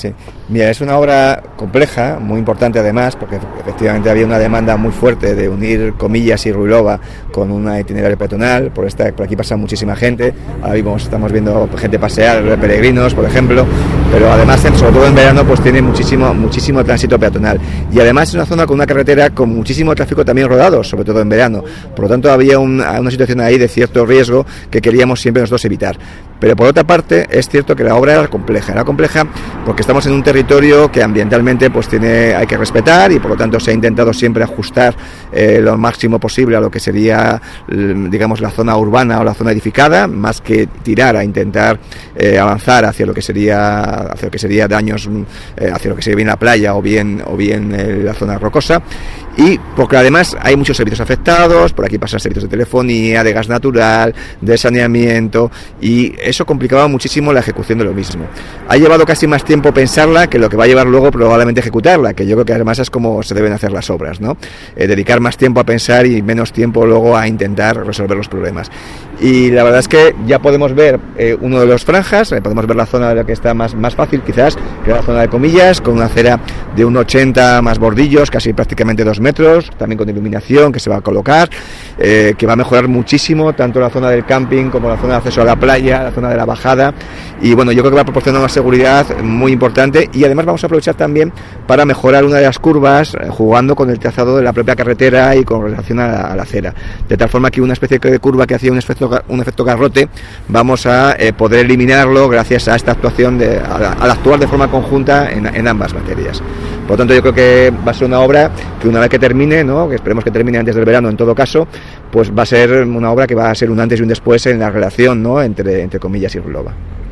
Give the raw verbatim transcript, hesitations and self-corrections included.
Sí, mira, es una obra compleja, muy importante además, porque efectivamente había una demanda muy fuerte de unir Comillas y Ruilova con una itinerario peatonal. Por, esta, por aquí pasa muchísima gente, ahora mismo estamos viendo gente pasear, peregrinos, por ejemplo, pero además, sobre todo en verano, pues tiene muchísimo, muchísimo tránsito peatonal. Y además es una zona con una carretera con muchísimo tráfico también rodado, sobre todo en verano. Por lo tanto, había un, una situación ahí de cierto riesgo que queríamos siempre nosotros evitar. Pero por otra parte, es cierto que la obra era compleja, era compleja porque estamos en un territorio que ambientalmente pues tiene, hay que respetar, y por lo tanto se ha intentado siempre ajustar eh, lo máximo posible a lo que sería, digamos, la zona urbana o la zona edificada, más que tirar a intentar eh, avanzar hacia lo que sería hacia lo que sería daños, eh, hacia lo que sería bien la playa o bien o bien eh, la zona rocosa. Y porque además hay muchos servicios afectados, por aquí pasan servicios de telefonía, de gas natural, de saneamiento, y eso complicaba muchísimo la ejecución de lo mismo. Ha llevado casi más tiempo pensarla que lo que va a llevar luego probablemente ejecutarla, que yo creo que además es como se deben hacer las obras, ¿no? Eh, dedicar más tiempo a pensar y menos tiempo luego a intentar resolver los problemas. Y la verdad es que ya podemos ver eh, uno de los franjas, eh, podemos ver la zona de la que está más, más fácil quizás, que es la zona de Comillas, con una acera de un ochenta más bordillos, casi prácticamente dos metros, también con iluminación que se va a colocar, eh, que va a mejorar muchísimo tanto la zona del camping como la zona de acceso a la playa, la zona de la bajada, y bueno, yo creo que va a proporcionar una seguridad muy importante, y además vamos a aprovechar también para mejorar una de las curvas, eh, jugando con el trazado de la propia carretera y con relación a la, a la acera, de tal forma que una especie de curva que hacía un efecto, un efecto garrote, vamos a eh, poder eliminarlo gracias a esta actuación, de, a, al actuar de forma conjunta en, en ambas materias. Por lo tanto, yo creo que va a ser una obra que una vez que termine, ¿no?, que esperemos que termine antes del verano en todo caso, pues va a ser una obra que va a ser un antes y un después en la relación, ¿no?, entre, entre Comillas y Ruilova.